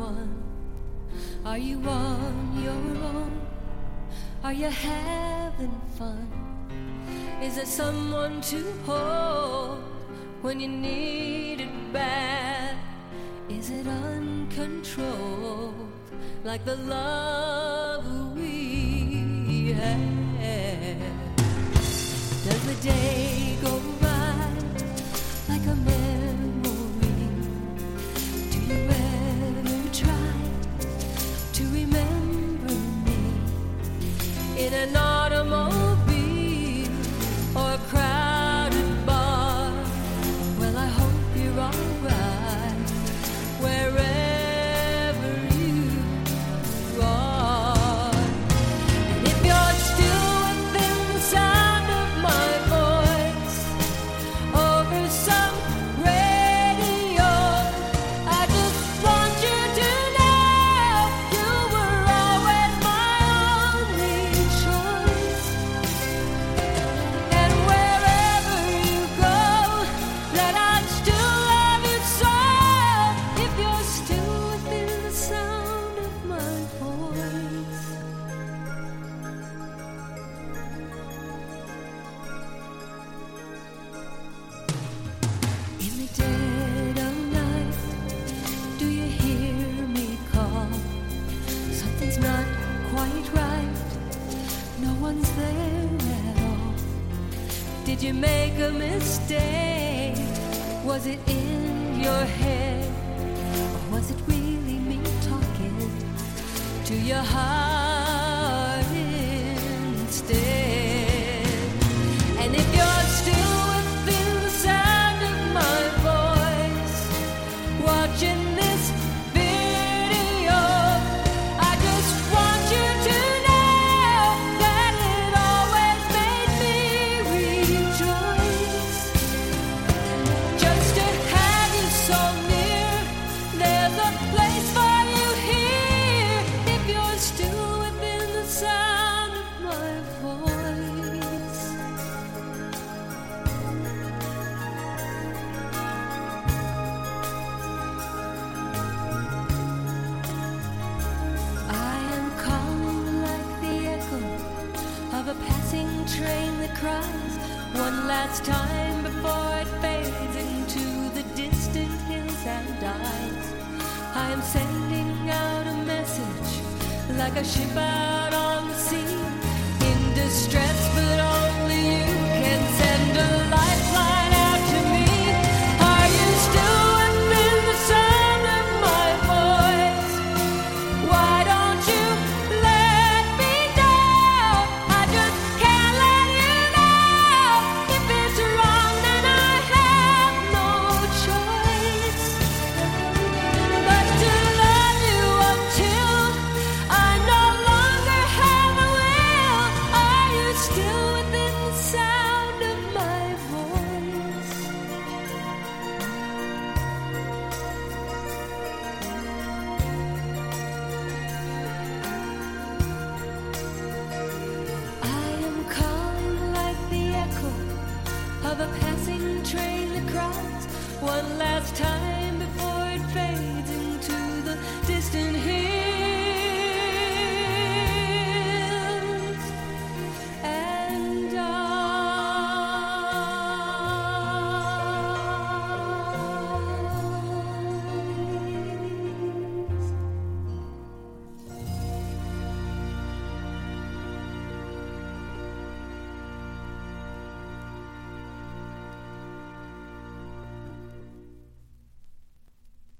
one? Are you on your own? Are you having fun? Is there someone to hold when you need it bad? Is it uncontrolled like the love we had? Does the day go by like a memory? Do you ever try to remember me in an automobile or a crowded bar? Well, I hope you're alright wherever you are. And if you're still within the sound of my voice over some radio, I just want you to know you were always my only choice. And wherever you go, that I'd still love you so if you're still within the sound of my voice. In the dead of night, do you hear me call? Something's not quite right. No one's there at all. Did you make a mistake? Was it in your head? Or was it really me talking to your heart instead? And if you're still within the sound of my voice, watching this video, I just want you to know that it always made me rejoice. Just to have you so near, there's a place for you here if you're still within the sound of my voice. I am calling like the echo of a passing train that cries one last time before it fades into the distant hills and dies. I am sending out a message like a ship out on the sea in distress, but only you can send a lifeline out to me. Are you still within the sound of my voice? Why don't you let me know? I just can't let you know. If it's wrong, then I have no choice but to love you until I no longer have a will. Are you still within the sound of my voice? I am calling like the echo of a passing train that cries one last time before it fades